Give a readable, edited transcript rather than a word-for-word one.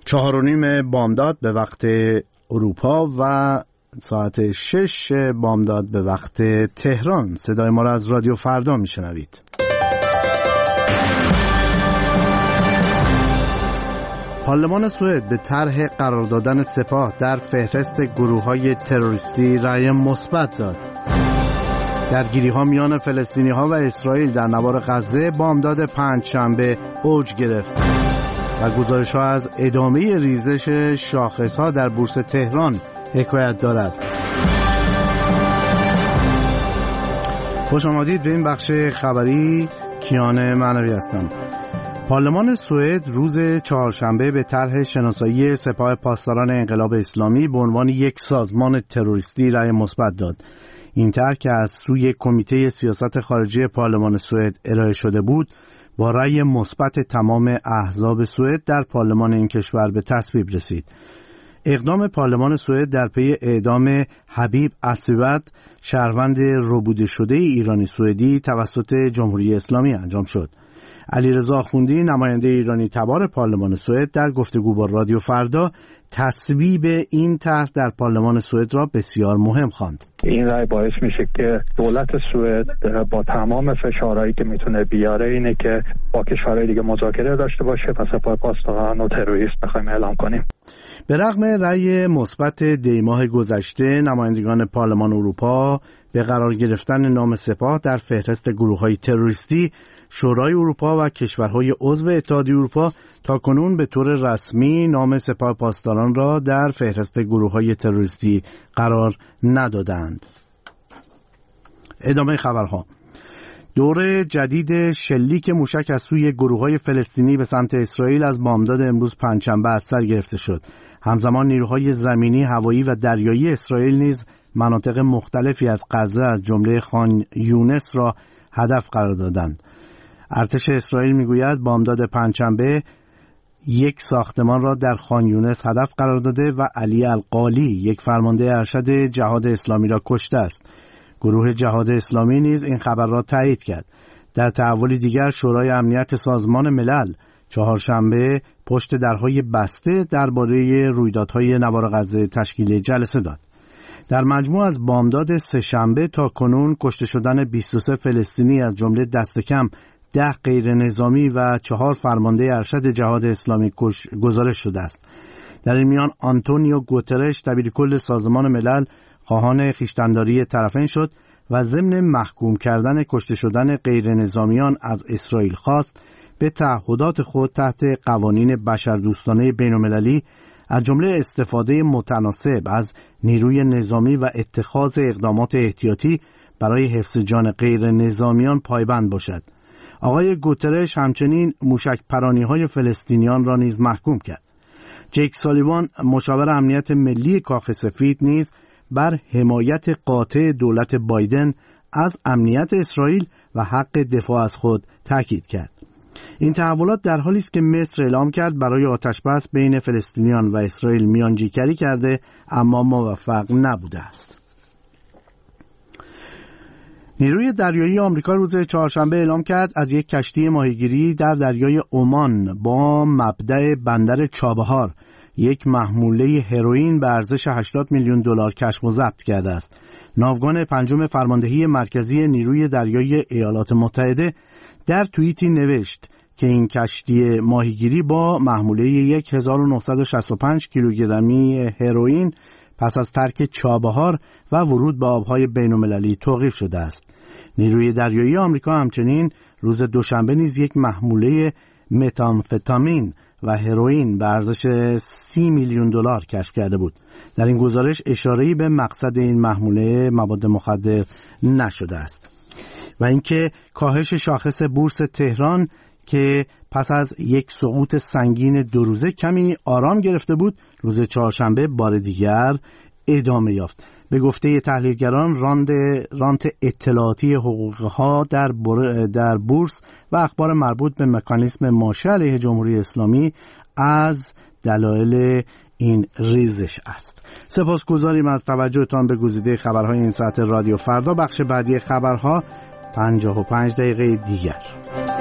4:30 بامداد به وقت اروپا و ساعت 6 بامداد به وقت تهران. صدای ما را از رادیو فردا میشنوید. پارلمان سوئد به طرح قرار دادن سپاه در فهرست گروه‌های تروریستی رأی مثبت داد. درگیری‌ها میان فلسطینی‌ها و اسرائیل در نوار غزه بامداد پنجشنبه اوج گرفت و گزارش‌ها از ادامه ریزش شاخص‌ها در بورس تهران حکایت دارد. خوش آمدید به این بخش خبری. کیان معنوی هستم. پارلمان سوئد روز چهارشنبه به طرح شناسایی سپاه پاسداران انقلاب اسلامی به عنوان یک سازمان تروریستی رأی مثبت داد. این طرح که از سوی کمیته سیاست خارجی پارلمان سوئد ارائه شده بود، با رأی مثبت تمام احزاب سوئد در پارلمان این کشور به تصویب رسید. اقدام پارلمان سوئد در پی اعدام حبیب اسیوت، شهروند ربوده شده ایرانی سوئدی توسط جمهوری اسلامی انجام شد. علیرضا آخوندی، نماینده ایرانی تبار پارلمان سوئد، در گفتگو با رادیو فردا تصویب این طرح در پارلمان سوئد را بسیار مهم خواند. این رأی باعث میشه که دولت سوئد با تمام فشارهایی که میتونه بیاره اینه که با کشورهای دیگه مذاکره داشته باشه و سپاه پاسداران و تروریست بخوایم اعلام کنیم. به رغم رأی مثبت دی‌ماه گذشته نمایندگان پارلمان اروپا به قرار گرفتن نام سپاه در فهرست گروه‌های تروریستی، شورای اروپا و کشورهای عضو اتحادیه اروپا تاکنون به طور رسمی نام سپاه پاسداران را در فهرست گروه‌های تروریستی قرار ندادند. ادامه خبرها. دور جدید شلیک موشک از سوی گروه‌های فلسطینی به سمت اسرائیل از بامداد امروز پنجشنبه از سر گرفته شد. همزمان نیروهای زمینی، هوایی و دریایی اسرائیل نیز مناطق مختلفی از غزه از جمله خان یونس را هدف قرار دادند. ارتش اسرائیل میگوید بامداد پنجشنبه یک ساختمان را در خان یونس هدف قرار داده و علی القالی، یک فرمانده ارشد جهاد اسلامی، را کشته است. گروه جهاد اسلامی نیز این خبر را تایید کرد. در تحولی دیگر، شورای امنیت سازمان ملل چهارشنبه پشت درهای بسته درباره رویدادهای نوار غزه تشکیل جلسه داد. در مجموع از بامداد سه‌شنبه تا کنون کشته شدن 23 فلسطینی از جمله دست کم 10 غیر نظامی و 4 فرمانده ارشد جهاد اسلامی گزارش شده است. در این میان آنتونیو گوترش، دبیرکل سازمان ملل، خواهان خویشتن‌داری طرفین شد و ضمن محکوم کردن کشته شدن غیر نظامیان از اسرائیل خواست به تعهدات خود تحت قوانین بشردوستانه بین‌المللی از جمله استفاده متناسب از نیروی نظامی و اتخاذ اقدامات احتیاطی برای حفظ جان غیر نظامیان پایبند باشد. آقای گوترش همچنین موشک پرانی‌های فلسطینیان را نیز محکوم کرد. جیک سالیوان، مشاور امنیت ملی کاخ سفید، نیز بر حمایت قاطع دولت بایدن از امنیت اسرائیل و حق دفاع از خود تاکید کرد. این تحولات در حالی است که مصر اعلام کرد برای آتش‌بس بین فلسطینیان و اسرائیل میانجیگری کرده، اما موفق نبوده است. نیروی دریایی آمریکا روز چهارشنبه اعلام کرد از یک کشتی ماهیگیری در دریای عمان با مبدأ بندر چابهار یک محموله هروئین به ارزش $80 میلیون کشف و ضبط کرده است. ناوگان پنجم فرماندهی مرکزی نیروی دریایی ایالات متحده در توییتی نوشت که این کشتی ماهیگیری با محموله 1965 کیلوگرمی هروئین پس از ترک چابهار و ورود به آبهای بین‌المللی توقیف شده است. نیروی دریایی آمریکا همچنین روز دوشنبه نیز یک محموله متامفتامین و هروئین به ارزش $30 میلیون کشف کرده بود. در این گزارش اشاره‌ای به مقصد این محموله مواد مخدر نشده است. و اینکه کاهش شاخص بورس تهران که پس از یک سقوط سنگین 2 روزه کمی آرام گرفته بود، روز چهارشنبه بار دیگر ادامه یافت. به گفته تحلیلگران، رانت اطلاعاتی حقوقها در بورس و اخبار مربوط به مکانیسم ماشه علیه جمهوری اسلامی از دلایل این ریزش است. سپاسگزاریم از توجهتان به گزیده خبرهای این ساعت رادیو فردا. بخش بعدی خبرها 55 دقیقه دیگر.